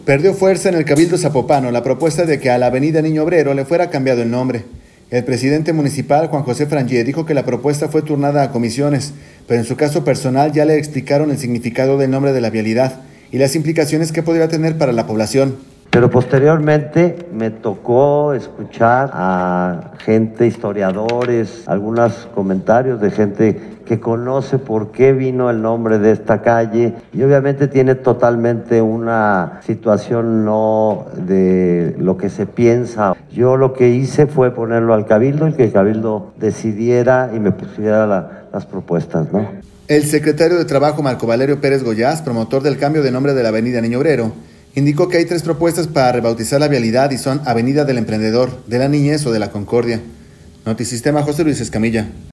Perdió fuerza en el Cabildo Zapopano la propuesta de que a la avenida Niño Obrero le fuera cambiado el nombre. El presidente municipal, Juan José Frangieh, dijo que la propuesta fue turnada a comisiones, pero en su caso personal ya le explicaron el significado del nombre de la vialidad y las implicaciones que podría tener para la población. Pero posteriormente me tocó escuchar a gente, historiadores, algunos comentarios de gente que conoce por qué vino el nombre de esta calle y obviamente tiene totalmente una situación no de lo que se piensa. Yo lo que hice fue ponerlo al Cabildo y que el Cabildo decidiera y me pusiera las propuestas, ¿no? El secretario de Trabajo, Marco Valerio Pérez Goyás, promotor del cambio de nombre de la avenida Niño Obrero, indicó que hay 3 propuestas para rebautizar la vialidad y son Avenida del Emprendedor, de la Niñez o de la Concordia. Notisistema, José Luis Escamilla.